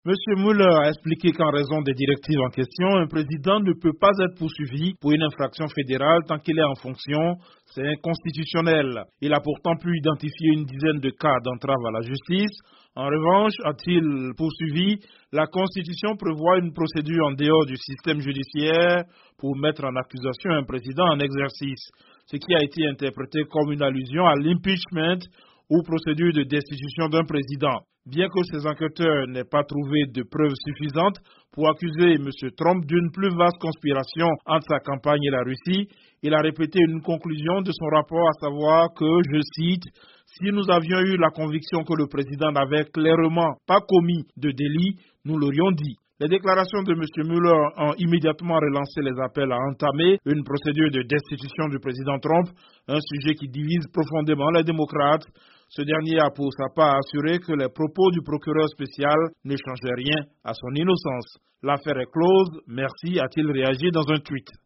Monsieur Muller a expliqué qu'en raison des directives en question, un président ne peut pas être poursuivi pour une infraction fédérale tant qu'il est en fonction. C'est inconstitutionnel. Il a pourtant pu identifier une dizaine de cas d'entrave à la justice. En revanche, a-t-il poursuivi, la Constitution prévoit une procédure en dehors du système judiciaire pour mettre en accusation un président en exercice, ce qui a été interprété comme une allusion à l'impeachment ou procédure de destitution d'un président. Bien que ces enquêteurs n'aient pas trouvé de preuves suffisantes pour accuser M. Trump d'une plus vaste conspiration entre sa campagne et la Russie, il a répété une conclusion de son rapport, à savoir que, je cite, « Si nous avions eu la conviction que le président n'avait clairement pas commis de délit, nous l'aurions dit ». Les déclarations de M. Mueller ont immédiatement relancé les appels à entamer une procédure de destitution du président Trump, un sujet qui divise profondément les démocrates. Ce dernier a pour sa part assuré que les propos du procureur spécial ne changeaient rien à son innocence. L'affaire est close, merci, a-t-il réagi dans un tweet.